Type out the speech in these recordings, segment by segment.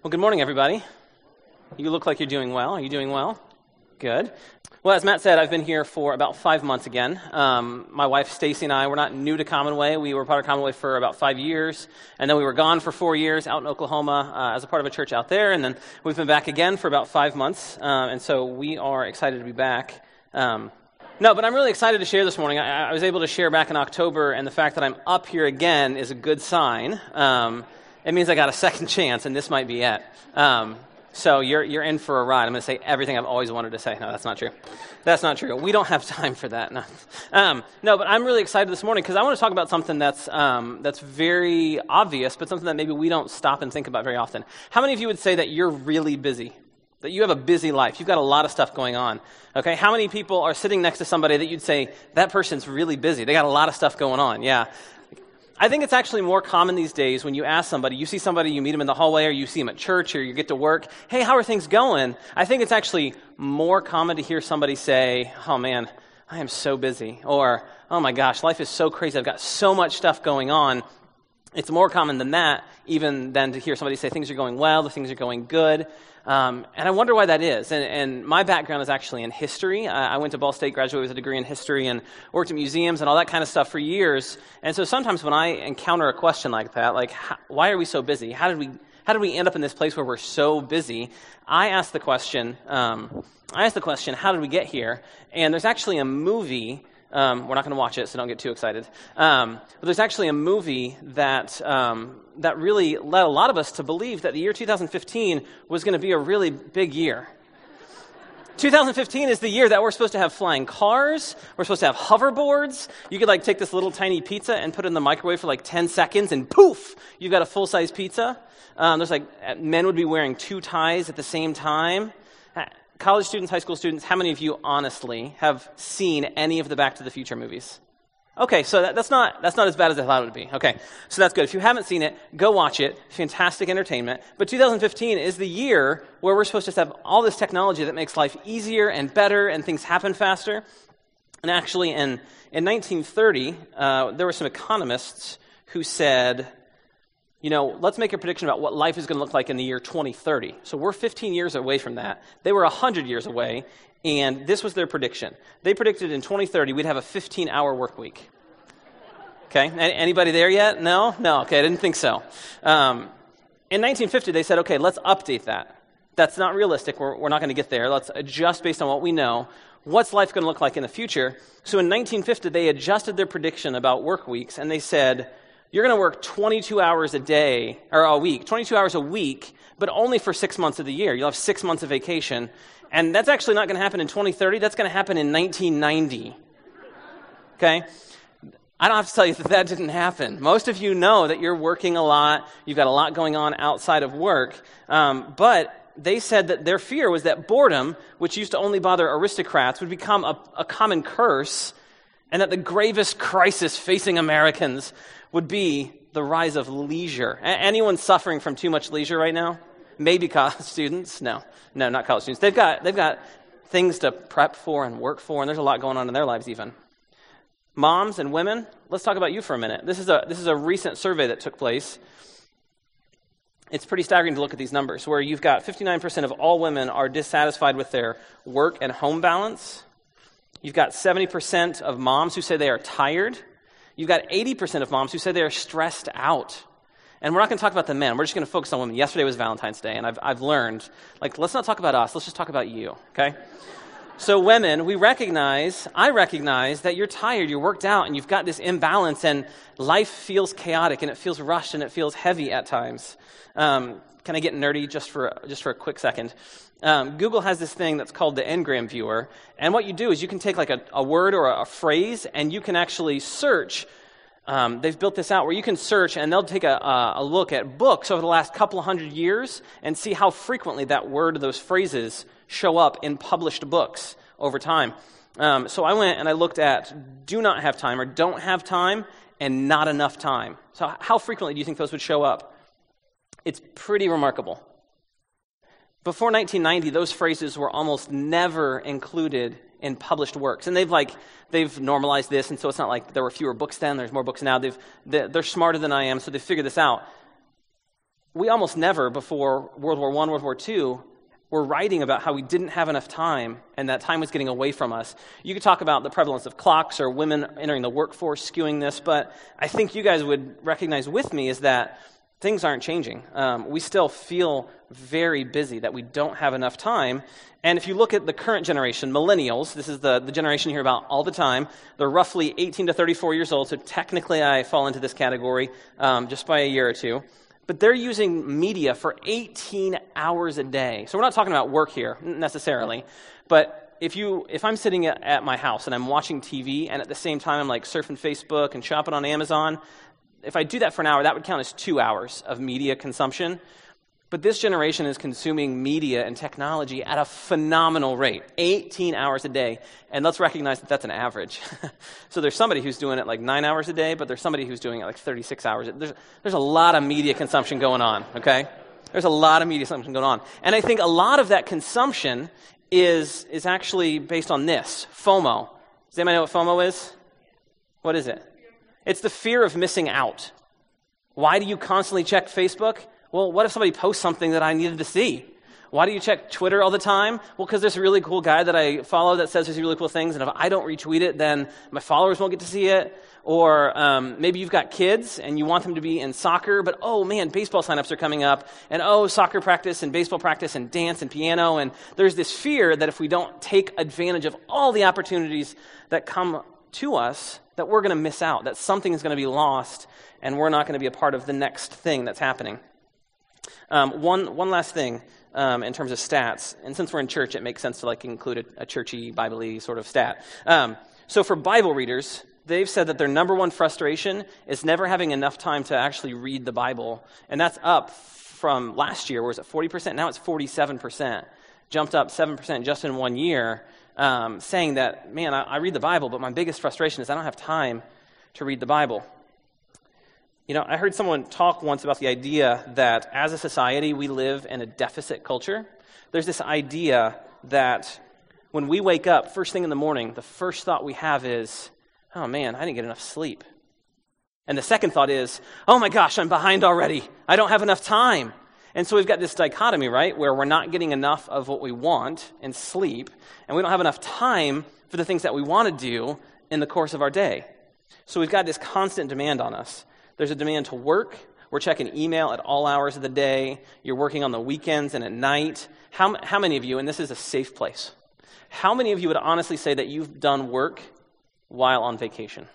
Well, good morning, everybody. You look like you're doing well. Are you doing well? Good. Well, as Matt said, I've been here for about 5 months again. My wife, Stacy, and I, we're not new to Commonwealth. We were part of Commonwealth for about 5 years, and then we were gone for 4 years out in Oklahoma as a part of a church out there, and then we've been back again for about 5 months, and so we are excited to be back. No, but I'm really excited to share this morning. I was able to share back in October, and the fact that I'm up here again is a good sign. It means I got a second chance, and this might be it. So you're in for a ride. I'm going to say everything I've always wanted to say. No, that's not true. That's not true. We don't have time for that. No, but I'm really excited this morning because I want to talk about something that's very obvious, but something that maybe we don't stop and think about very often. How many of you would say that you're really busy? That you have a busy life? You've got a lot of stuff going on. Okay, how many people are sitting next to somebody that you'd say, that person's really busy? They got a lot of stuff going on. Yeah. I think it's actually more common these days when you ask somebody, you see somebody, you meet them in the hallway, or you see them at church, or you get to work, hey, how are things going? I think it's actually more common to hear somebody say, oh man, I am so busy, or oh my gosh, life is so crazy, I've got so much stuff going on. It's more common than that, even than to hear somebody say things are going well, the things are going good. And I wonder why that is. And my background is actually in history. I went to Ball State, graduated with a degree in history, and worked at museums and all that kind of stuff for years. And so sometimes when I encounter a question like that, like, why are we so busy? How did we end up in this place where we're so busy? I ask the question, how did we get here? And there's actually a movie. We're not going to watch it, so don't get too excited. But there's actually a movie that really led a lot of us to believe that the year 2015 was going to be a really big year. 2015 is the year that we're supposed to have flying cars. We're supposed to have hoverboards. You could take this little tiny pizza and put it in the microwave for 10 seconds, and poof, you've got a full-size pizza. There's men would be wearing 2 ties at the same time. College students, high school students, how many of you honestly have seen any of the Back to the Future movies? Okay, so that's not as bad as I thought it would be. Okay, so that's good. If you haven't seen it, go watch it. Fantastic entertainment. But 2015 is the year where we're supposed to have all this technology that makes life easier and better and things happen faster. And actually, in 1930, there were some economists who said, let's make a prediction about what life is going to look like in the year 2030. So we're 15 years away from that. They were 100 years away, and this was their prediction. They predicted in 2030 we'd have a 15-hour work week. Okay, anybody there yet? No? Okay, I didn't think so. In 1950, they said, okay, let's update that. That's not realistic. We're not going to get there. Let's adjust based on what we know. What's life going to look like in the future? So in 1950, they adjusted their prediction about work weeks, and they said, you're going to work 22 hours a day, or a week, 22 hours a week, but only for 6 months of the year. You'll have 6 months of vacation. And that's actually not going to happen in 2030. That's going to happen in 1990. Okay? I don't have to tell you that didn't happen. Most of you know that you're working a lot. You've got a lot going on outside of work. But they said that their fear was that boredom, which used to only bother aristocrats, would become a common curse, and that the gravest crisis facing Americans would be the rise of leisure. Anyone suffering from too much leisure right now? Maybe college students? No, not college students. They've got things to prep for and work for, and there's a lot going on in their lives even. Moms and women, let's talk about you for a minute. This is a recent survey that took place. It's pretty staggering to look at these numbers, where you've got 59% of all women are dissatisfied with their work and home balance. You've got 70% of moms who say they are tired. You've got 80% of moms who say they are stressed out. And we're not going to talk about the men. We're just going to focus on women. Yesterday was Valentine's Day, and I've learned, let's not talk about us. Let's just talk about you, okay? So women, I recognize that you're tired, you're worked out, and you've got this imbalance, and life feels chaotic, and it feels rushed, and it feels heavy at times. Can I get nerdy just for a quick second? Google has this thing that's called the Ngram Viewer, and what you do is you can take a word or a phrase, and you can actually search. They've built this out where you can search, and they'll take a look at books over the last couple of 100 years and see how frequently that word or those phrases show up in published books over time. So I went and I looked at do not have time or don't have time and not enough time. So how frequently do you think those would show up? It's pretty remarkable. Before 1990, those phrases were almost never included in published works. And they've normalized this, and so it's not like there were fewer books then, there's more books now. They're smarter than I am, so they figured this out. we almost never, before World War I, World War II, were writing about how we didn't have enough time and that time was getting away from us. You could talk about the prevalence of clocks or women entering the workforce skewing this, but I think you guys would recognize with me is that things aren't changing. We still feel very busy, that we don't have enough time. And if you look at the current generation, millennials, this is the generation you hear about all the time, they're roughly 18 to 34 years old, so technically I fall into this category just by a year or two. But they're using media for 18 hours a day. So we're not talking about work here necessarily, but if I'm sitting at my house and I'm watching TV and at the same time I'm like surfing Facebook and shopping on Amazon, if I do that for an hour, that would count as 2 hours of media consumption. But this generation is consuming media and technology at a phenomenal rate, 18 hours a day. And let's recognize that that's an average. So there's somebody who's doing it like 9 hours a day, but there's somebody who's doing it like 36 hours. There's a lot of media consumption going on, okay? There's a lot of media consumption going on. And I think a lot of that consumption is actually based on this, FOMO. Does anybody know what FOMO is? What is it? It's the fear of missing out. Why do you constantly check Facebook? Well, what if somebody posts something that I needed to see? Why do you check Twitter all the time? Well, because there's a really cool guy that I follow that says these really cool things, and if I don't retweet it, then my followers won't get to see it. Or maybe you've got kids and you want them to be in soccer, but oh man, baseball signups are coming up, and oh, soccer practice and baseball practice and dance and piano, and there's this fear that if we don't take advantage of all the opportunities that come to us, that we're going to miss out, that something is going to be lost, and we're not going to be a part of the next thing that's happening. One last thing in terms of stats, and since we're in church, it makes sense to include a churchy, Bible-y sort of stat. So for Bible readers, they've said that their number one frustration is never having enough time to actually read the Bible, and that's up from last year, where it was at 40%, now it's 47%, jumped up 7% just in 1 year, saying that, man, I read the Bible, but my biggest frustration is I don't have time to read the Bible. You know, I heard someone talk once about the idea that as a society, we live in a deficit culture. There's this idea that when we wake up first thing in the morning, the first thought we have is, oh man, I didn't get enough sleep. And the second thought is, oh my gosh, I'm behind already. I don't have enough time. And so we've got this dichotomy, right, where we're not getting enough of what we want in sleep, and we don't have enough time for the things that we want to do in the course of our day. So we've got this constant demand on us. There's a demand to work. We're checking email at all hours of the day. You're working on the weekends and at night. How many of you, and this is a safe place, how many of you would honestly say that you've done work while on vacation?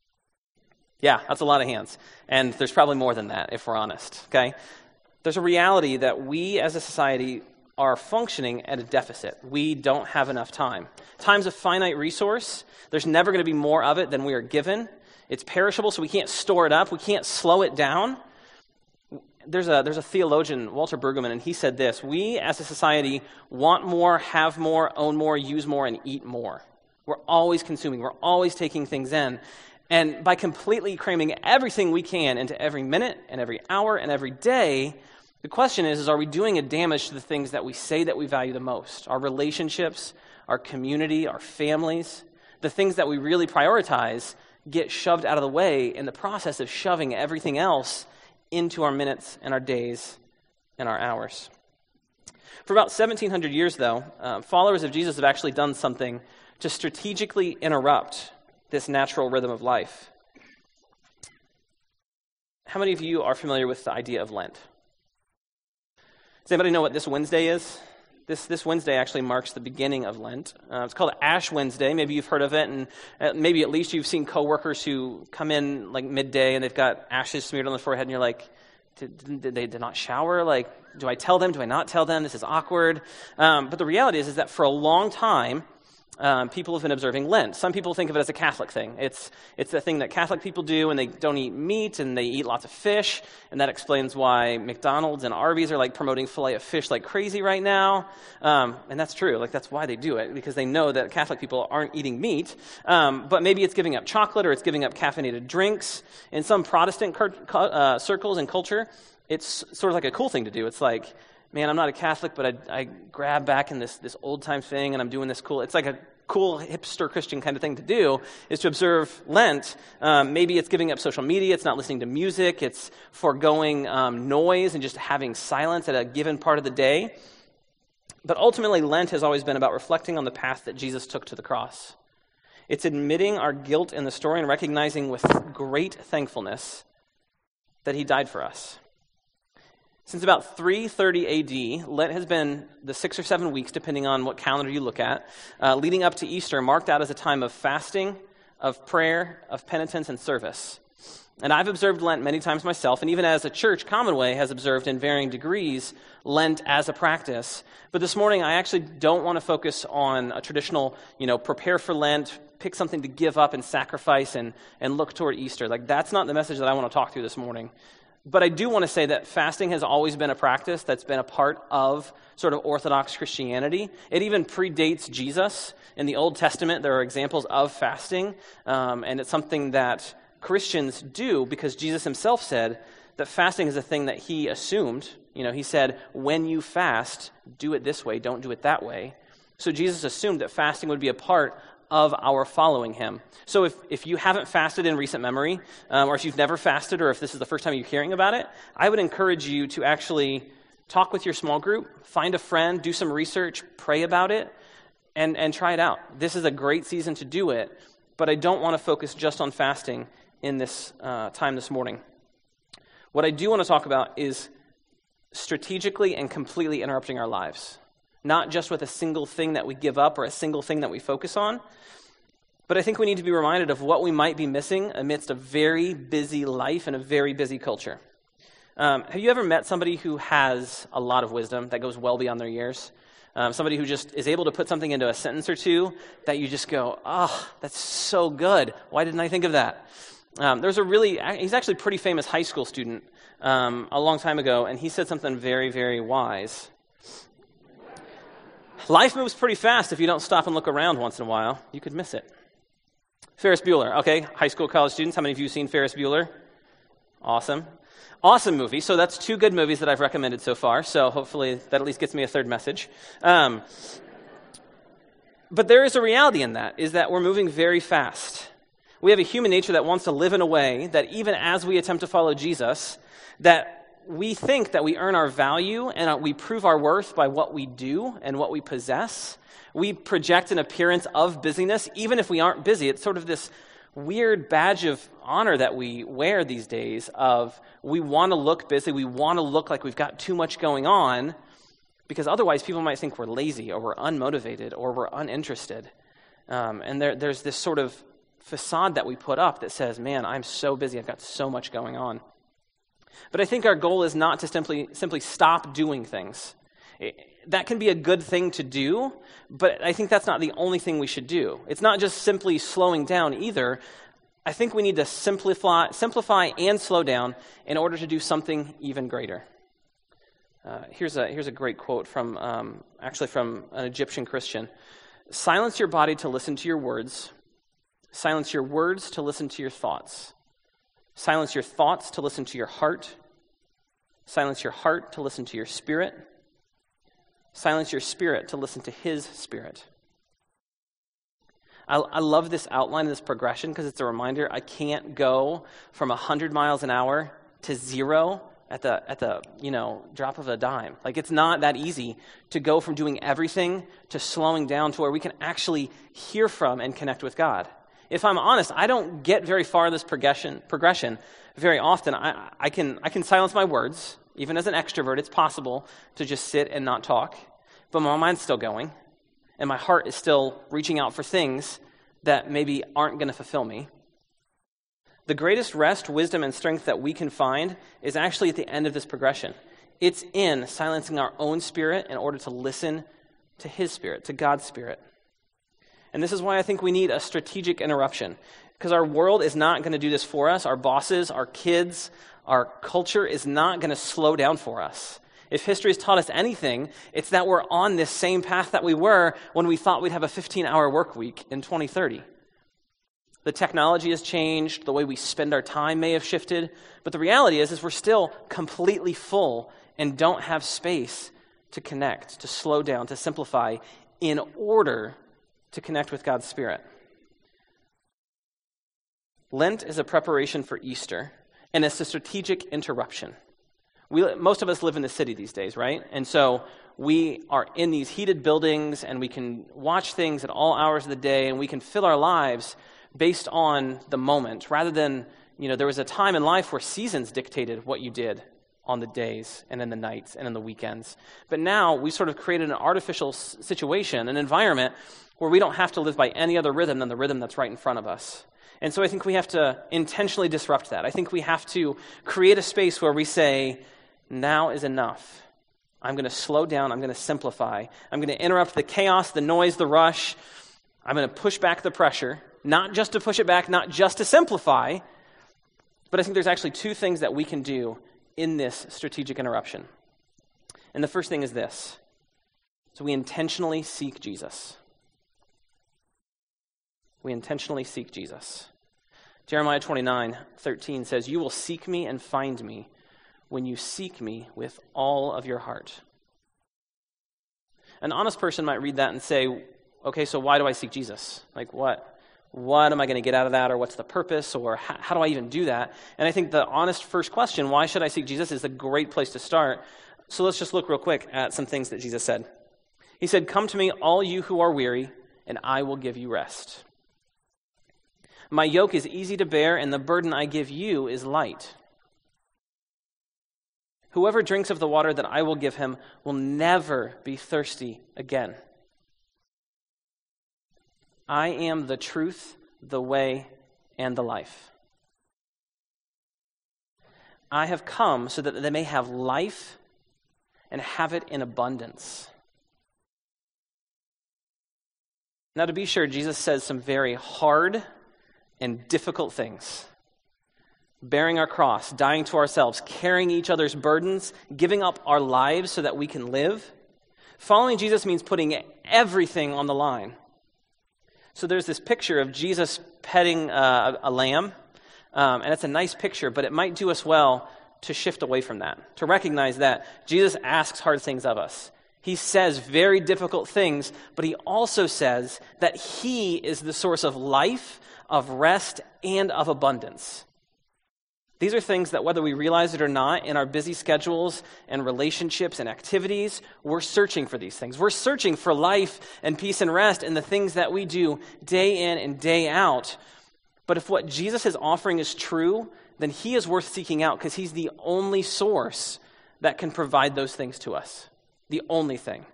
Yeah, that's a lot of hands. And there's probably more than that, if we're honest, okay? There's a reality that we as a society are functioning at a deficit. We don't have enough time. Time's a finite resource. There's never going to be more of it than we are given. It's perishable, so we can't store it up. We can't slow it down. There's a theologian, Walter Brueggemann, and he said this: we as a society want more, have more, own more, use more, and eat more. We're always consuming. We're always taking things in. And by completely cramming everything we can into every minute and every hour and every day, the question is are we doing a damage to the things that we say that we value the most? Our relationships, our community, our families, the things that we really prioritize get shoved out of the way in the process of shoving everything else into our minutes and our days and our hours. For about 1,700 years, though, followers of Jesus have actually done something to strategically interrupt this natural rhythm of life. How many of you are familiar with the idea of Lent? Does anybody know what this Wednesday is? This Wednesday actually marks the beginning of Lent. It's called Ash Wednesday. Maybe you've heard of it, and maybe at least you've seen coworkers who come in like midday and they've got ashes smeared on their forehead, and you're like, did they not shower? Like, do I tell them? Do I not tell them? This is awkward. But the reality is that for a long time, people have been observing Lent. Some people think of it as a Catholic thing. It's the thing that Catholic people do, and they don't eat meat, and they eat lots of fish, and that explains why McDonald's and Arby's are like promoting filet of fish like crazy right now. And that's true. Like, that's why they do it, because they know that Catholic people aren't eating meat. But maybe it's giving up chocolate, or it's giving up caffeinated drinks. In some Protestant circles and culture, it's sort of like a cool thing to do. It's like, man, I'm not a Catholic, but I grab back in this old-time thing, and I'm doing this cool. It's like cool hipster Christian kind of thing to do is to observe Lent. Maybe it's giving up social media, it's not listening to music, it's foregoing noise and just having silence at a given part of the day. But ultimately, Lent has always been about reflecting on the path that Jesus took to the cross. It's admitting our guilt in the story and recognizing with great thankfulness that he died for us. Since about 330 AD, Lent has been the 6 or 7 weeks, depending on what calendar you look at, leading up to Easter, marked out as a time of fasting, of prayer, of penitence, and service. And I've observed Lent many times myself, and even as a church, Commonwealth has observed in varying degrees Lent as a practice. But this morning, I actually don't want to focus on a traditional, prepare for Lent, pick something to give up and sacrifice and look toward Easter. Like, that's not the message that I want to talk through this morning. But I do want to say that fasting has always been a practice that's been a part of sort of Orthodox Christianity. It even predates Jesus. In the Old Testament, there are examples of fasting, and it's something that Christians do because Jesus himself said that fasting is a thing that he assumed. He said, when you fast, do it this way, don't do it that way. So Jesus assumed that fasting would be a part of our following him. So if you haven't fasted in recent memory, or if you've never fasted, or if this is the first time you're hearing about it, I would encourage you to actually talk with your small group, find a friend, do some research, pray about it, and try it out. This is a great season to do it, but I don't want to focus just on fasting in this time this morning. What I do want to talk about is strategically and completely interrupting our lives. Not just with a single thing that we give up or a single thing that we focus on, but I think we need to be reminded of what we might be missing amidst a very busy life and a very busy culture. Have you ever met somebody who has a lot of wisdom that goes well beyond their years? Somebody who just is able to put something into a sentence or two that you just go, oh, that's so good. Why didn't I think of that? He's actually a pretty famous high school student a long time ago, and he said something very, very wise. Life moves pretty fast if you don't stop and look around once in a while. You could miss it. Ferris Bueller. Okay, high school, college students, how many of you have seen Ferris Bueller? Awesome. Awesome movie. So that's 2 good movies that I've recommended so far. So hopefully that at least gets me a third message. But there is a reality in that, is that we're moving very fast. We have a human nature that wants to live in a way that even as we attempt to follow Jesus, that we think that we earn our value and we prove our worth by what we do and what we possess. We project an appearance of busyness, even if we aren't busy. It's sort of this weird badge of honor that we wear these days of we want to look busy, we want to look like we've got too much going on, because otherwise people might think we're lazy or we're unmotivated or we're uninterested. And there's this sort of facade that we put up that says, man, I'm so busy, I've got so much going on. But I think our goal is not to simply stop doing things. That can be a good thing to do, but I think that's not the only thing we should do. It's not just simply slowing down either. I think we need to simplify and slow down in order to do something even greater. Here's a great quote from an Egyptian Christian. Silence your body to listen to your words. Silence your words to listen to your thoughts. Silence your thoughts to listen to your heart. Silence your heart to listen to your spirit. Silence your spirit to listen to his spirit. I love this outline, this progression, because it's a reminder I can't go from 100 miles an hour to 0 at the drop of a dime. Like, it's not that easy to go from doing everything to slowing down to where we can actually hear from and connect with God. If I'm honest, I don't get very far in this progression very often. I can silence my words. Even as an extrovert, it's possible to just sit and not talk. But my mind's still going, and my heart is still reaching out for things that maybe aren't going to fulfill me. The greatest rest, wisdom, and strength that we can find is actually at the end of this progression. It's in silencing our own spirit in order to listen to his spirit, to God's spirit. And this is why I think we need a strategic interruption, because our world is not going to do this for us. Our bosses, our kids, our culture is not going to slow down for us. If history has taught us anything, it's that we're on this same path that we were when we thought we'd have a 15-hour work week in 2030. The technology has changed, the way we spend our time may have shifted, but the reality is we're still completely full and don't have space to connect, to slow down, to simplify in order to connect with God's Spirit. Lent is a preparation for Easter, and it's a strategic interruption. Most of us live in the city these days, right? And so we are in these heated buildings, and we can watch things at all hours of the day, and we can fill our lives based on the moment, rather than, there was a time in life where seasons dictated what you did on the days and in the nights and in the weekends. But now we sort of created an artificial situation, an environment where we don't have to live by any other rhythm than the rhythm that's right in front of us. And so I think we have to intentionally disrupt that. I think we have to create a space where we say, now is enough. I'm going to slow down. I'm going to simplify. I'm going to interrupt the chaos, the noise, the rush. I'm going to push back the pressure, not just to push it back, not just to simplify, but I think there's actually two things that we can do in this strategic interruption. And the first thing is this. So we intentionally seek Jesus. We intentionally seek Jesus. Jeremiah 29:13 says, "You will seek me and find me when you seek me with all of your heart." An honest person might read that and say, okay, so why do I seek Jesus? Like what am I going to get out of that, or what's the purpose, or how do I even do that? And I think the honest first question, why should I seek Jesus, is a great place to start. So let's just look real quick at some things that Jesus said. He said, "Come to me, all you who are weary, and I will give you rest. My yoke is easy to bear, and the burden I give you is light. Whoever drinks of the water that I will give him will never be thirsty again. I am the truth, the way, and the life. I have come so that they may have life and have it in abundance." Now, to be sure, Jesus says some very hard and difficult things. Bearing our cross, dying to ourselves, carrying each other's burdens, giving up our lives so that we can live. Following Jesus means putting everything on the line. So there's this picture of Jesus petting a lamb, and it's a nice picture, but it might do us well to shift away from that, to recognize that Jesus asks hard things of us. He says very difficult things, but he also says that he is the source of life, of rest, and of abundance. These are things that, whether we realize it or not, in our busy schedules and relationships and activities, we're searching for these things. We're searching for life and peace and rest in the things that we do day in and day out. But if what Jesus is offering is true, then he is worth seeking out, because he's the only source that can provide those things to us. The only thing.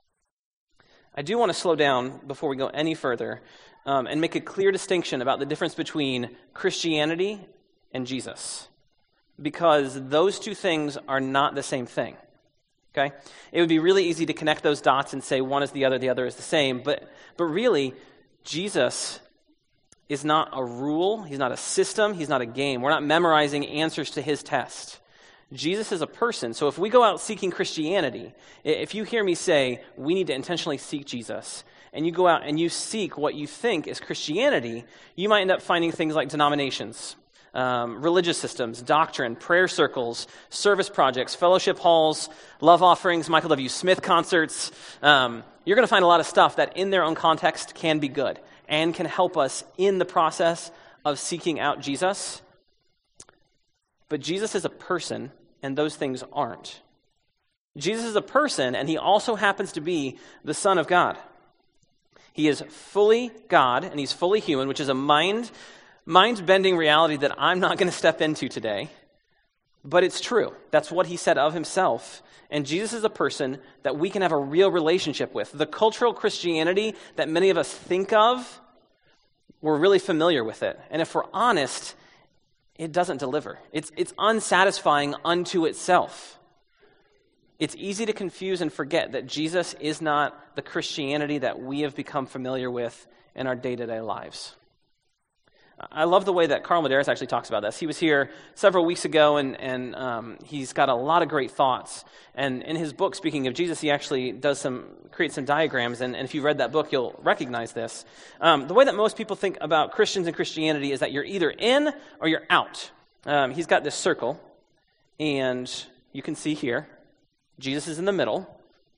I do want to slow down before we go any further and make a clear distinction about the difference between Christianity and Jesus, because those two things are not the same thing, okay? It would be really easy to connect those dots and say one is the other is the same, but really, Jesus is not a rule, he's not a system, he's not a game. We're not memorizing answers to his test. Jesus is a person, so if we go out seeking Christianity, if you hear me say, we need to intentionally seek Jesus, and you go out and you seek what you think is Christianity, you might end up finding things like denominations, religious systems, doctrine, prayer circles, service projects, fellowship halls, love offerings, Michael W. Smith concerts. You're going to find a lot of stuff that in their own context can be good and can help us in the process of seeking out Jesus. But Jesus is a person, and those things aren't. Jesus is a person, and he also happens to be the Son of God. He is fully God, and he's fully human, which is a mind-bending reality that I'm not going to step into today, but it's true. That's what he said of himself. And Jesus is a person that we can have a real relationship with. The cultural Christianity that many of us think of, we're really familiar with it. And if we're honest, it doesn't deliver. It's unsatisfying unto itself. It's easy to confuse and forget that Jesus is not the Christianity that we have become familiar with in our day-to-day lives. I love the way that Carl Medeiros actually talks about this. He was here several weeks ago, and he's got a lot of great thoughts. And in his book, speaking of Jesus, he actually creates some diagrams. And if you've read that book, you'll recognize this. The way that most people think about Christians and Christianity is that you're either in or you're out. He's got this circle, and you can see here, Jesus is in the middle.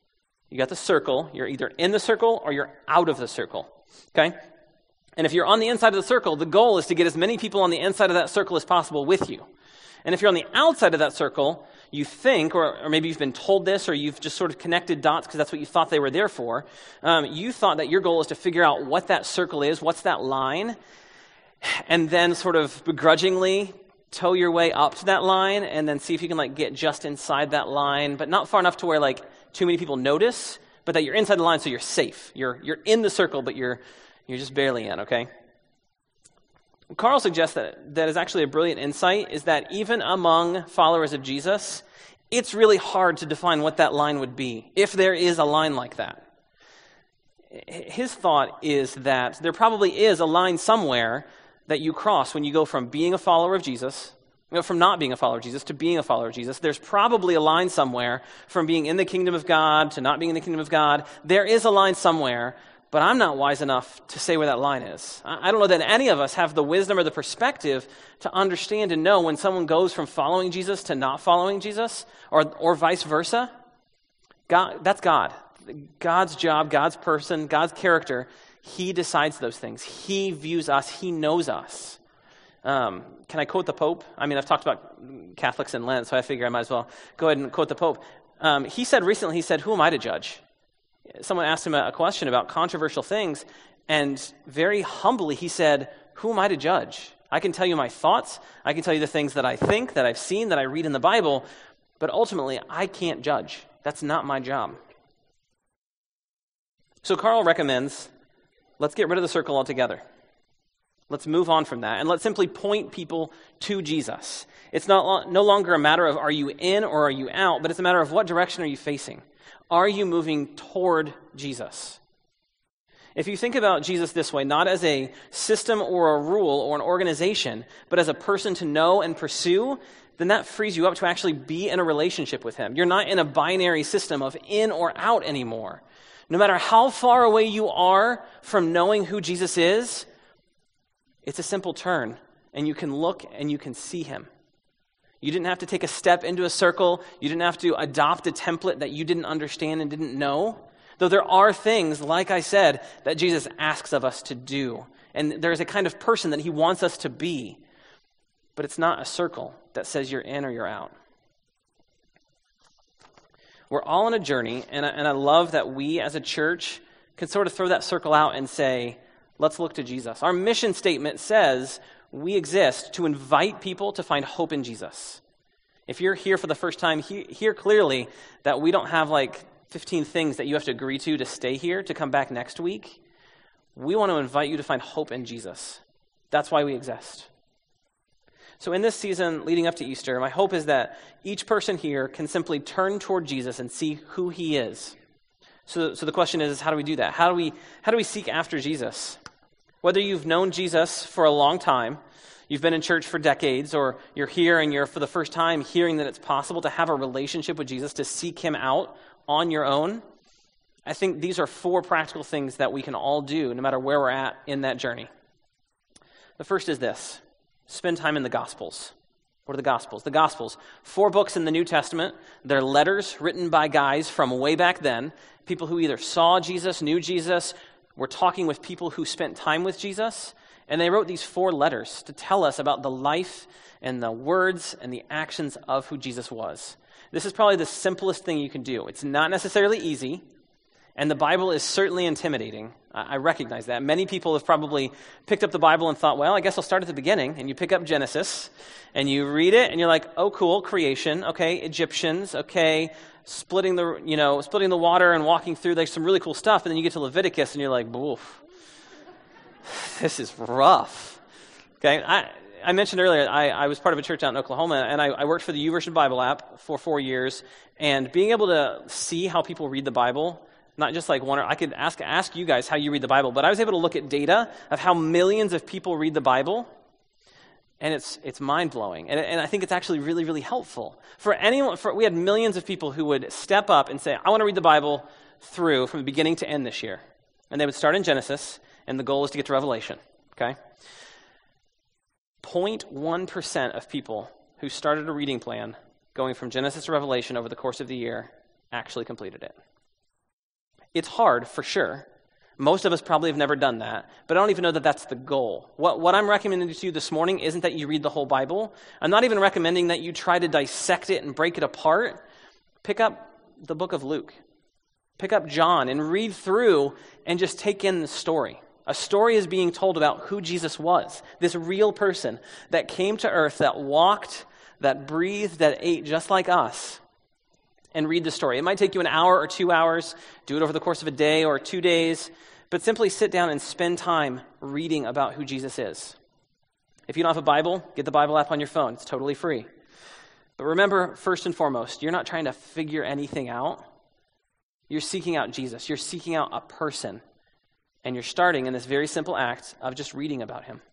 You got the circle. You're either in the circle or you're out of the circle. Okay? And if you're on the inside of the circle, the goal is to get as many people on the inside of that circle as possible with you. And if you're on the outside of that circle, you think, or maybe you've been told this, or you've just sort of connected dots because that's what you thought they were there for, you thought that your goal is to figure out what that circle is, what's that line, and then sort of begrudgingly toe your way up to that line and then see if you can get just inside that line, but not far enough to where too many people notice, but that you're inside the line so you're safe. You're in the circle, but you're just barely in, okay? Carl suggests that is actually a brilliant insight, is that even among followers of Jesus, it's really hard to define what that line would be, if there is a line like that. His thought is that there probably is a line somewhere that you cross when you go from being a follower of Jesus, from not being a follower of Jesus to being a follower of Jesus. There's probably a line somewhere from being in the kingdom of God to not being in the kingdom of God. There is a line somewhere, but I'm not wise enough to say where that line is. I don't know that any of us have the wisdom or the perspective to understand and know when someone goes from following Jesus to not following Jesus, or vice versa. That's God. God's job, God's person, God's character. He decides those things. He views us. He knows us. Can I quote the Pope? I mean, I've talked about Catholics in Lent, so I figure I might as well go ahead and quote the Pope. He said recently, who am I to judge? Someone asked him a question about controversial things, and very humbly he said, who am I to judge? I can tell you my thoughts. I can tell you the things that I think, that I've seen, that I read in the Bible, but ultimately I can't judge. That's not my job. So Carl recommends, let's get rid of the circle altogether. Let's move on from that, and let's simply point people to Jesus. It's no longer a matter of are you in or are you out, but it's a matter of what direction are you facing. Are you moving toward Jesus? If you think about Jesus this way, not as a system or a rule or an organization, but as a person to know and pursue, then that frees you up to actually be in a relationship with him. You're not in a binary system of in or out anymore. No matter how far away you are from knowing who Jesus is, it's a simple turn, and you can look and you can see him. You didn't have to take a step into a circle. You didn't have to adopt a template that you didn't understand and didn't know. Though there are things, like I said, that Jesus asks of us to do. And there's a kind of person that he wants us to be. But it's not a circle that says you're in or you're out. We're all on a journey, and I love that we as a church can sort of throw that circle out and say, let's look to Jesus. Our mission statement says we exist to invite people to find hope in Jesus. If you're here for the first time, hear clearly that we don't have 15 things that you have to agree to stay here, to come back next week. We want to invite you to find hope in Jesus. That's why we exist. So in this season leading up to Easter, my hope is that each person here can simply turn toward Jesus and see who he is. So the question is, how do we do that? How do we seek after Jesus? Whether you've known Jesus for a long time, you've been in church for decades, or you're here and you're for the first time hearing that it's possible to have a relationship with Jesus, to seek him out on your own, I think these are 4 practical things that we can all do no matter where we're at in that journey. The first is this: spend time in the Gospels. What are the Gospels? The Gospels, 4 books in the New Testament. They're letters written by guys from way back then, people who either saw Jesus, knew Jesus, were talking with people who spent time with Jesus, and they wrote these 4 letters to tell us about the life and the words and the actions of who Jesus was. This is probably the simplest thing you can do. It's not necessarily easy, and the Bible is certainly intimidating. I recognize that. Many people have probably picked up the Bible and thought, well, I guess I'll start at the beginning, and you pick up Genesis, and you read it, and you're like, oh, cool, creation, okay, Egyptians, okay, splitting the water and walking through, there's some really cool stuff, and then you get to Leviticus, and you're like, oof, this is rough. Okay, I mentioned earlier, I was part of a church out in Oklahoma, and I worked for the YouVersion Bible app for 4 years, and being able to see how people read the Bible, not just one, I could ask you guys how you read the Bible, but I was able to look at data of how millions of people read the Bible, and it's mind-blowing. And I think it's actually really, really helpful. We had millions of people who would step up and say, I want to read the Bible through from the beginning to end this year. And they would start in Genesis, and the goal was to get to Revelation, okay? 0.1% of people who started a reading plan going from Genesis to Revelation over the course of the year actually completed it. It's hard, for sure. Most of us probably have never done that, but I don't even know that that's the goal. What I'm recommending to you this morning isn't that you read the whole Bible. I'm not even recommending that you try to dissect it and break it apart. Pick up the book of Luke. Pick up John and read through and just take in the story. A story is being told about who Jesus was, this real person that came to earth, that walked, that breathed, that ate just like us. And read the story. It might take you an hour or 2 hours. Do it over the course of a day or 2 days. But simply sit down and spend time reading about who Jesus is. If you don't have a Bible, get the Bible app on your phone. It's totally free. But remember, first and foremost, you're not trying to figure anything out. You're seeking out Jesus. You're seeking out a person. And you're starting in this very simple act of just reading about him.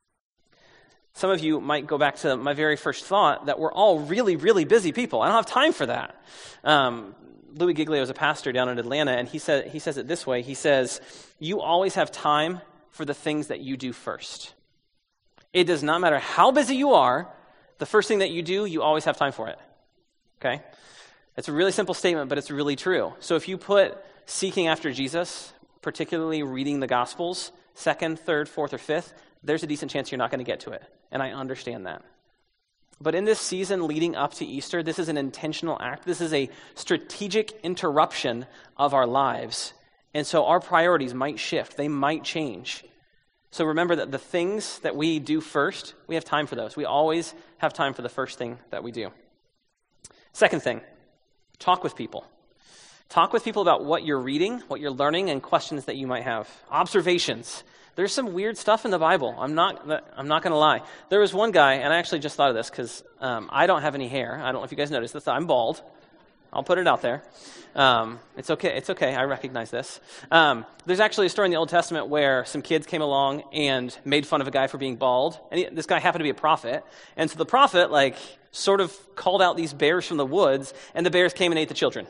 Some of you might go back to my very first thought that we're all really, really busy people. I don't have time for that. Louis Giglio is a pastor down in Atlanta, and he says it this way. He says, you always have time for the things that you do first. It does not matter how busy you are, the first thing that you do, you always have time for it. Okay? It's a really simple statement, but it's really true. So if you put seeking after Jesus, particularly reading the Gospels, second, third, fourth, or fifth, there's a decent chance you're not going to get to it. And I understand that. But in this season leading up to Easter, this is an intentional act. This is a strategic interruption of our lives. And so our priorities might shift. They might change. So remember that the things that we do first, we have time for those. We always have time for the first thing that we do. Second thing, talk with people. Talk with people about what you're reading, what you're learning, and questions that you might have. Observations. There's some weird stuff in the Bible. I'm not going to lie. There was one guy, and I actually just thought of this because I don't have any hair. I don't know if you guys noticed this. I'm bald. I'll put it out there. It's okay. It's okay. I recognize this. There's actually a story in the Old Testament where some kids came along and made fun of a guy for being bald. And this guy happened to be a prophet. And so the prophet, sort of called out these bears from the woods, and the bears came and ate the children.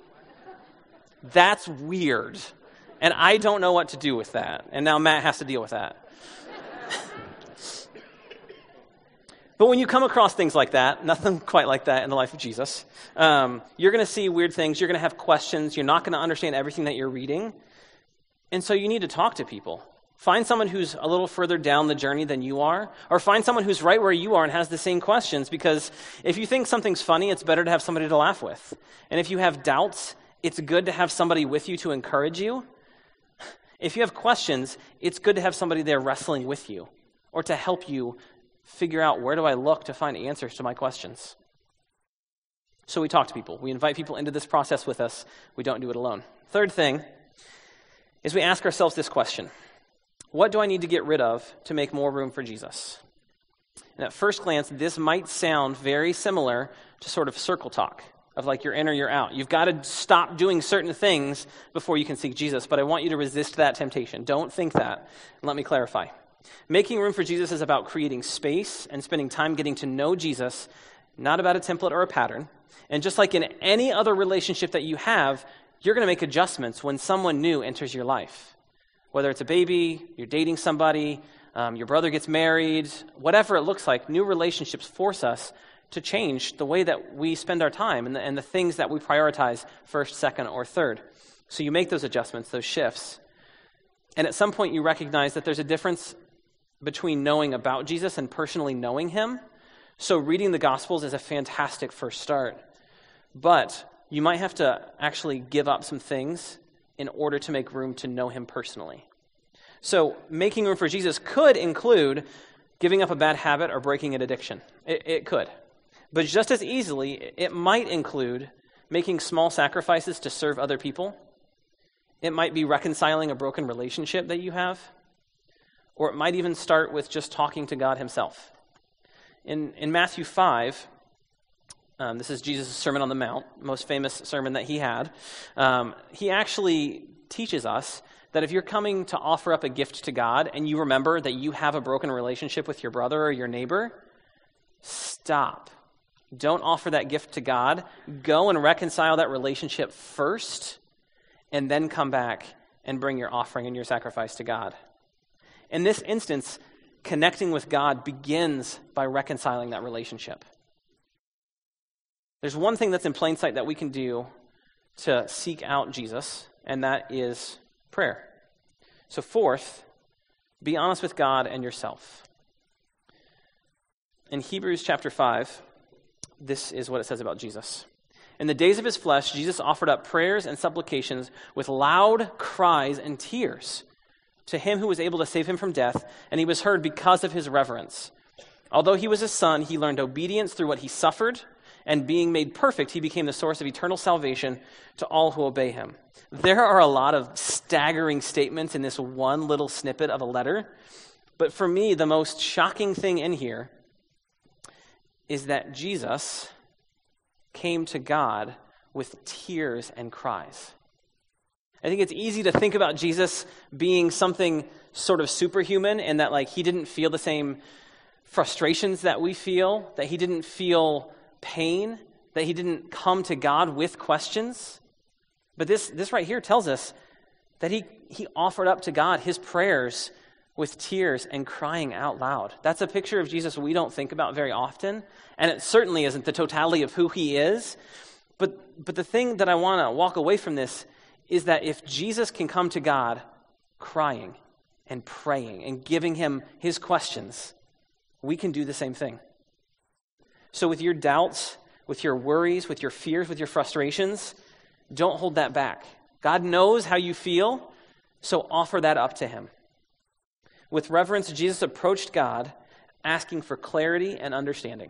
That's weird. And I don't know what to do with that. And now Matt has to deal with that. But when you come across things like that, nothing quite like that in the life of Jesus, you're going to see weird things. You're going to have questions. You're not going to understand everything that you're reading. And so you need to talk to people. Find someone who's a little further down the journey than you are, or find someone who's right where you are and has the same questions, because if you think something's funny, it's better to have somebody to laugh with. And if you have doubts, it's good to have somebody with you to encourage you. If you have questions, it's good to have somebody there wrestling with you or to help you figure out, where do I look to find answers to my questions? So we talk to people. We invite people into this process with us. We don't do it alone. Third thing is we ask ourselves this question. What do I need to get rid of to make more room for Jesus? And at first glance, this might sound very similar to sort of circle talk. Of you're in or you're out. You've got to stop doing certain things before you can seek Jesus, but I want you to resist that temptation. Don't think that. And let me clarify. Making room for Jesus is about creating space and spending time getting to know Jesus, not about a template or a pattern. And just like in any other relationship that you have, you're going to make adjustments when someone new enters your life. Whether it's a baby, you're dating somebody, your brother gets married, whatever it looks like, new relationships force us to change the way that we spend our time and the things that we prioritize first, second, or third. So you make those adjustments, those shifts. And at some point you recognize that there's a difference between knowing about Jesus and personally knowing him. So reading the Gospels is a fantastic first start. But you might have to actually give up some things in order to make room to know him personally. So making room for Jesus could include giving up a bad habit or breaking an addiction. It could. But just as easily, it might include making small sacrifices to serve other people. It might be reconciling a broken relationship that you have. Or it might even start with just talking to God himself. In Matthew 5, this is Jesus' Sermon on the Mount, most famous sermon that he had. He actually teaches us that if you're coming to offer up a gift to God and you remember that you have a broken relationship with your brother or your neighbor, stop. Don't offer that gift to God. Go and reconcile that relationship first, and then come back and bring your offering and your sacrifice to God. In this instance, connecting with God begins by reconciling that relationship. There's one thing that's in plain sight that we can do to seek out Jesus, and that is prayer. So fourth, be honest with God and yourself. In Hebrews chapter 5, this is what it says about Jesus. In the days of his flesh, Jesus offered up prayers and supplications with loud cries and tears to him who was able to save him from death, and he was heard because of his reverence. Although he was a son, he learned obedience through what he suffered, and being made perfect, he became the source of eternal salvation to all who obey him. There are a lot of staggering statements in this one little snippet of a letter, but for me, the most shocking thing in here is that Jesus came to God with tears and cries. I think it's easy to think about Jesus being something sort of superhuman and that he didn't feel the same frustrations that we feel, that he didn't feel pain, that he didn't come to God with questions. But this right here tells us that he offered up to God his prayers with tears and crying out loud. That's a picture of Jesus we don't think about very often, and it certainly isn't the totality of who he is. But the thing that I want to walk away from this is that if Jesus can come to God crying and praying and giving him his questions, we can do the same thing. So with your doubts, with your worries, with your fears, with your frustrations, don't hold that back. God knows how you feel, so offer that up to him. With reverence, Jesus approached God, asking for clarity and understanding.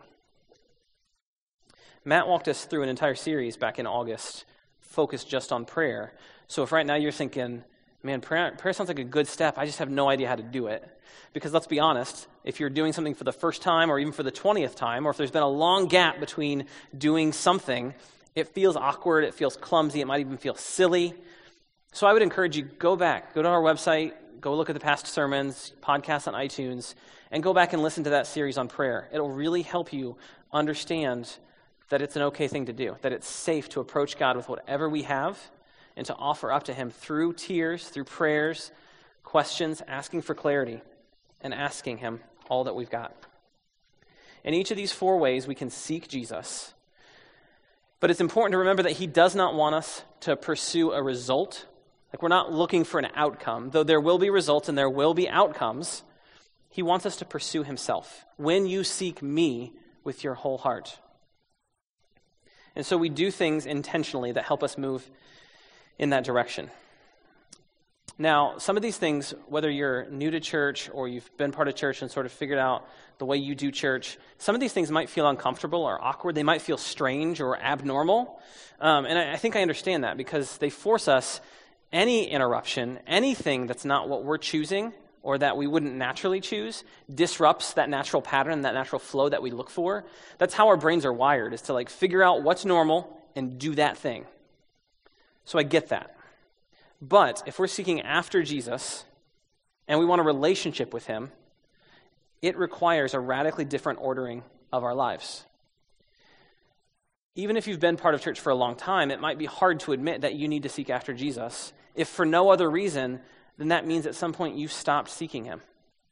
Matt walked us through an entire series back in August, focused just on prayer. So if right now you're thinking, man, prayer sounds like a good step, I just have no idea how to do it. Because let's be honest, if you're doing something for the first time or even for the 20th time, or if there's been a long gap between doing something, it feels awkward, it feels clumsy, it might even feel silly. So I would encourage you, go back, go to our website, go look at the past sermons, podcasts on iTunes, and go back and listen to that series on prayer. It'll really help you understand that it's an okay thing to do, that it's safe to approach God with whatever we have and to offer up to him through tears, through prayers, questions, asking for clarity, and asking him all that we've got. In each of these 4 ways, we can seek Jesus. But it's important to remember that he does not want us to pursue a result. We're not looking for an outcome. Though there will be results and there will be outcomes, he wants us to pursue himself. When you seek me with your whole heart. And so we do things intentionally that help us move in that direction. Now, some of these things, whether you're new to church or you've been part of church and sort of figured out the way you do church, some of these things might feel uncomfortable or awkward. They might feel strange or abnormal. And I think I understand that because they force us, any interruption, anything that's not what we're choosing or that we wouldn't naturally choose, disrupts that natural pattern, that natural flow that we look for. That's how our brains are wired, is to figure out what's normal and do that thing. So I get that. But if we're seeking after Jesus and we want a relationship with him, it requires a radically different ordering of our lives. Even if you've been part of church for a long time, it might be hard to admit that you need to seek after Jesus. If for no other reason, then that means at some point you stopped seeking him.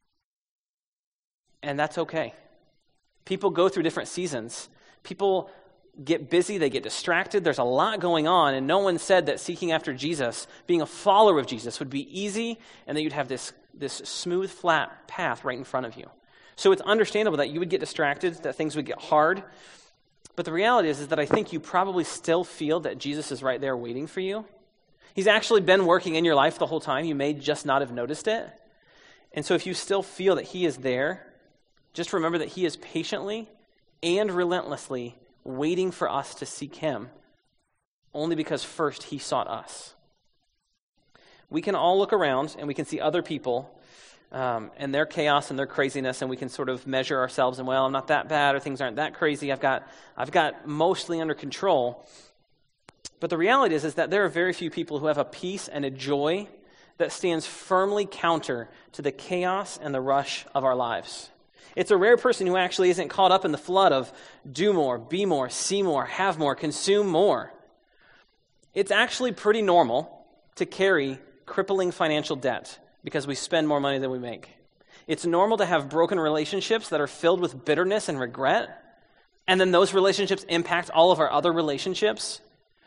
And that's okay. People go through different seasons. People get busy, they get distracted, there's a lot going on, and no one said that seeking after Jesus, being a follower of Jesus, would be easy and that you'd have this smooth, flat path right in front of you. So it's understandable that you would get distracted, that things would get hard, but the reality is that I think you probably still feel that Jesus is right there waiting for you. He's actually been working in your life the whole time. You may just not have noticed it. And so if you still feel that he is there, just remember that he is patiently and relentlessly waiting for us to seek him, only because first he sought us. We can all look around and we can see other people and their chaos and their craziness, and we can sort of measure ourselves and, well, I'm not that bad, or things aren't that crazy. I've got mostly under control. But the reality is that there are very few people who have a peace and a joy that stands firmly counter to the chaos and the rush of our lives. It's a rare person who actually isn't caught up in the flood of do more, be more, see more, have more, consume more. It's actually pretty normal to carry crippling financial debt because we spend more money than we make. It's normal to have broken relationships that are filled with bitterness and regret, and then those relationships impact all of our other relationships.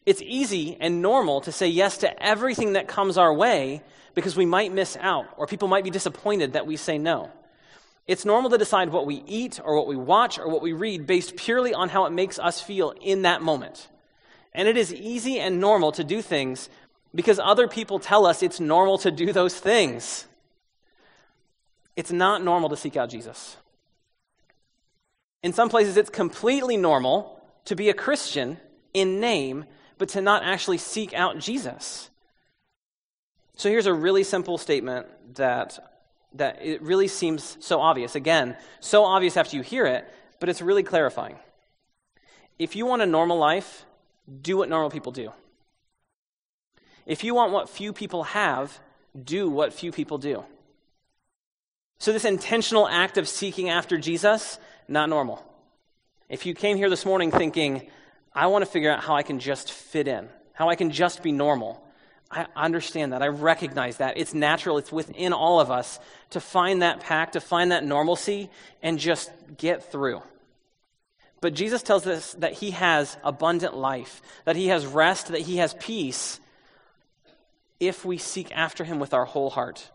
It's easy and normal to say yes to everything that comes our way because we might miss out or people might be disappointed that we say no. It's normal to decide what we eat or what we watch or what we read based purely on how it makes us feel in that moment. And it is easy and normal to do things because other people tell us it's normal to do those things. It's not normal to seek out Jesus. In some places, it's completely normal to be a Christian in name, but to not actually seek out Jesus. So here's a really simple statement that it really seems so obvious. Again, so obvious after you hear it, but it's really clarifying. If you want a normal life, do what normal people do. If you want what few people have, do what few people do. So this intentional act of seeking after Jesus, not normal. If you came here this morning thinking, I want to figure out how I can just fit in, how I can just be normal, I understand that. I recognize that. It's natural. It's within all of us to find that pact, to find that normalcy, and just get through. But Jesus tells us that he has abundant life, that he has rest, that he has peace if we seek after him with our whole heart.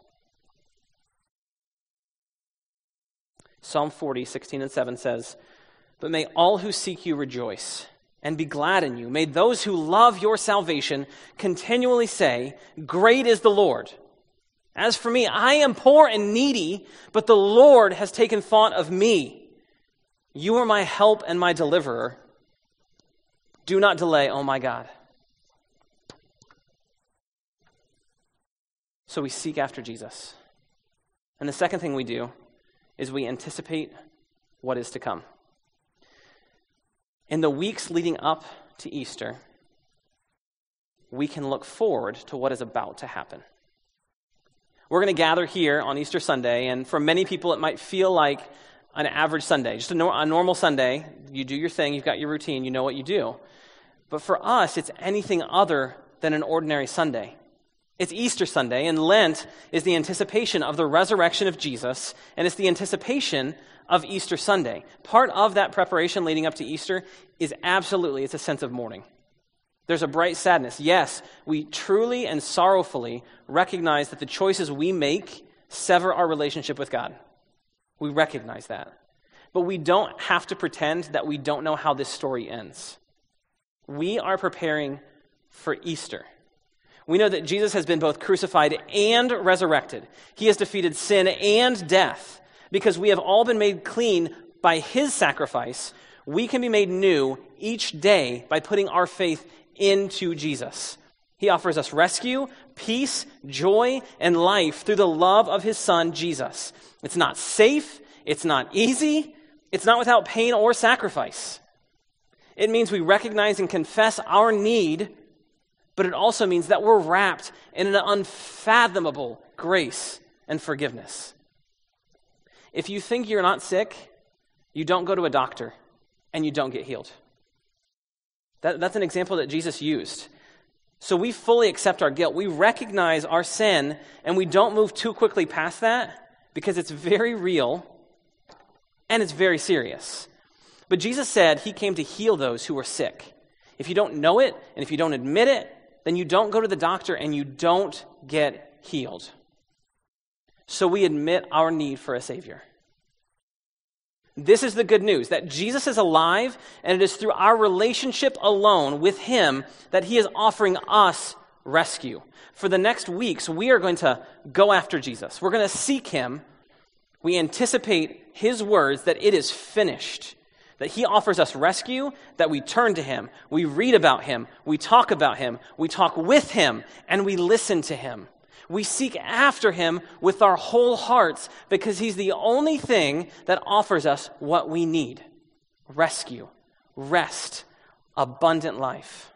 Psalm 40, 16 and 7 says, "But may all who seek you rejoice and be glad in you. May those who love your salvation continually say, 'Great is the Lord.' As for me, I am poor and needy, but the Lord has taken thought of me. You are my help and my deliverer. Do not delay, oh my God." So we seek after Jesus. And the second thing we do is we anticipate what is to come. In the weeks leading up to Easter, we can look forward to what is about to happen. We're going to gather here on Easter Sunday, and for many people it might feel like an average Sunday, just a normal Sunday. You do your thing, you've got your routine, you know what you do. But for us, it's anything other than an ordinary Sunday. It's Easter Sunday, and Lent is the anticipation of the resurrection of Jesus, and it's the anticipation of Easter Sunday. Part of that preparation leading up to Easter is absolutely, it's a sense of mourning. There's a bright sadness. Yes, we truly and sorrowfully recognize that the choices we make sever our relationship with God. We recognize that. But we don't have to pretend that we don't know how this story ends. We are preparing for Easter. We know that Jesus has been both crucified and resurrected. He has defeated sin and death. Because we have all been made clean by his sacrifice, we can be made new each day by putting our faith into Jesus. He offers us rescue, peace, joy, and life through the love of his Son, Jesus. It's not safe, it's not easy, it's not without pain or sacrifice. It means we recognize and confess our need, but it also means that we're wrapped in an unfathomable grace and forgiveness. If you think you're not sick, you don't go to a doctor and you don't get healed. That's an example that Jesus used. So we fully accept our guilt. We recognize our sin and we don't move too quickly past that because it's very real and it's very serious. But Jesus said he came to heal those who were sick. If you don't know it and if you don't admit it, then you don't go to the doctor and you don't get healed. So we admit our need for a Savior. This is the good news, that Jesus is alive, and it is through our relationship alone with him that he is offering us rescue. For the next weeks, we are going to go after Jesus. We're going to seek him. We anticipate his words that it is finished, that he offers us rescue, that we turn to him, we read about him, we talk with him, and we listen to him. We seek after him with our whole hearts because he's the only thing that offers us what we need: rescue, rest, abundant life.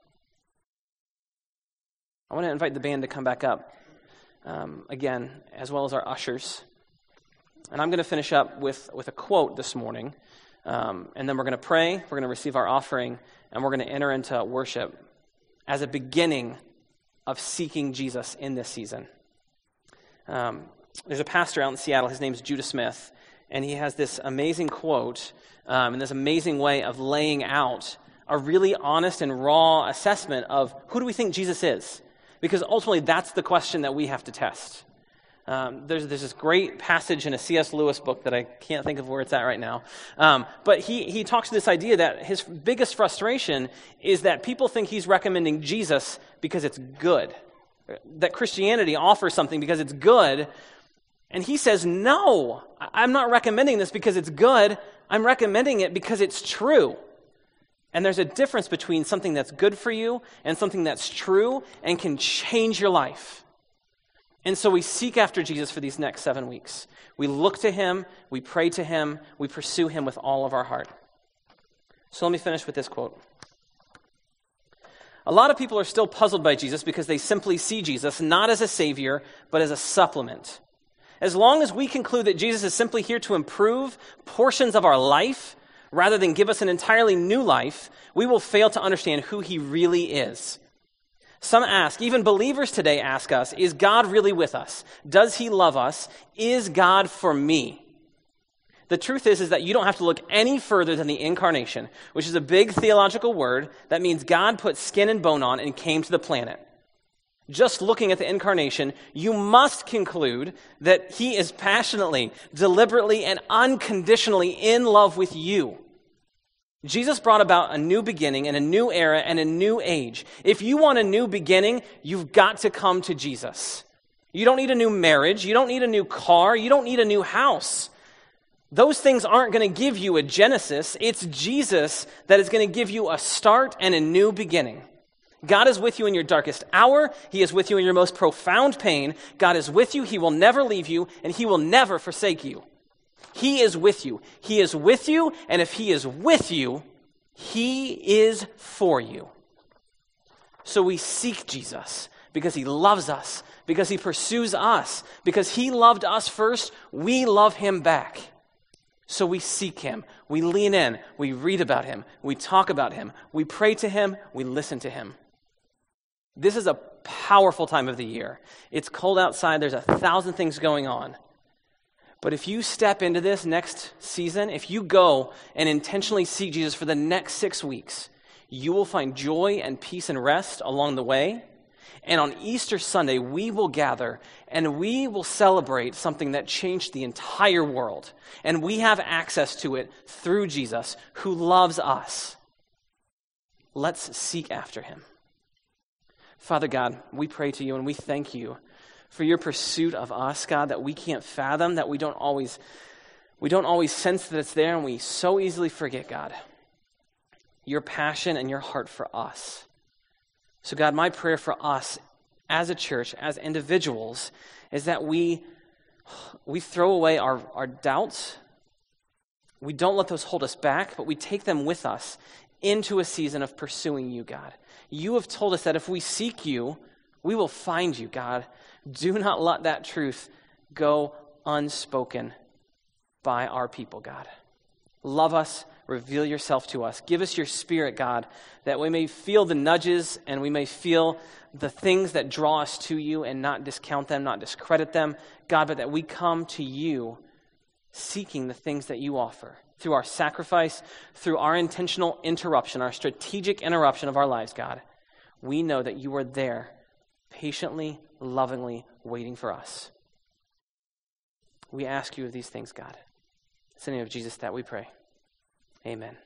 I want to invite the band to come back up again, as well as our ushers. And I'm going to finish up with a quote this morning, and then we're going to pray, we're going to receive our offering, and we're going to enter into worship as a beginning of seeking Jesus in this season. There's a pastor out in Seattle, his name's Judah Smith, and he has this amazing quote and this amazing way of laying out a really honest and raw assessment of who do we think Jesus is? Because ultimately that's the question that we have to test. There's this great passage in a C.S. Lewis book that I can't think of where it's at right now. But he talks to this idea that his biggest frustration is that people think he's recommending Jesus because it's good. That Christianity offers something because it's good. And he says, no, I'm not recommending this because it's good. I'm recommending it because it's true. And there's a difference between something that's good for you and something that's true and can change your life. And so we seek after Jesus for these next 7 weeks. We look to him, we pray to him, we pursue him with all of our heart. So let me finish with this quote. A lot of people are still puzzled by Jesus because they simply see Jesus not as a savior, but as a supplement. As long as we conclude that Jesus is simply here to improve portions of our life, rather than give us an entirely new life, we will fail to understand who he really is. Some ask, even believers today ask us, is God really with us? Does he love us? Is God for me? The truth is that you don't have to look any further than the incarnation, which is a big theological word that means God put skin and bone on and came to the planet. Just looking at the incarnation, you must conclude that he is passionately, deliberately, and unconditionally in love with you. Jesus brought about a new beginning and a new era and a new age. If you want a new beginning, you've got to come to Jesus. You don't need a new marriage. You don't need a new car. You don't need a new house. Those things aren't going to give you a Genesis. It's Jesus that is going to give you a start and a new beginning. God is with you in your darkest hour. He is with you in your most profound pain. God is with you. He will never leave you, and he will never forsake you. He is with you. He is with you, and if he is with you, he is for you. So we seek Jesus because he loves us, because he pursues us, because he loved us first, we love him back. So we seek him, we lean in, we read about him, we talk about him, we pray to him, we listen to him. This is a powerful time of the year. It's cold outside, there's 1,000 things going on. But if you step into this next season, if you go and intentionally seek Jesus for the next 6 weeks, you will find joy and peace and rest along the way. And on Easter Sunday, we will gather and we will celebrate something that changed the entire world. And we have access to it through Jesus, who loves us. Let's seek after him. Father God, we pray to you and we thank you for your pursuit of us, God, that we can't fathom, that we don't always sense that it's there, and we so easily forget, God, your passion and your heart for us. So God, my prayer for us as a church, as individuals, is that we throw away our doubts. We don't let those hold us back, but we take them with us into a season of pursuing you, God. You have told us that if we seek you, we will find you, God. Do not let that truth go unspoken by our people, God. Love us, reveal yourself to us. Give us your spirit, God, that we may feel the nudges and we may feel the things that draw us to you and not discount them, not discredit them, God, but that we come to you seeking the things that you offer through our sacrifice, through our intentional interruption, our strategic interruption of our lives, God. We know that you are there, patiently, lovingly waiting for us. We ask you of these things, God. It's in the name of Jesus that we pray. Amen.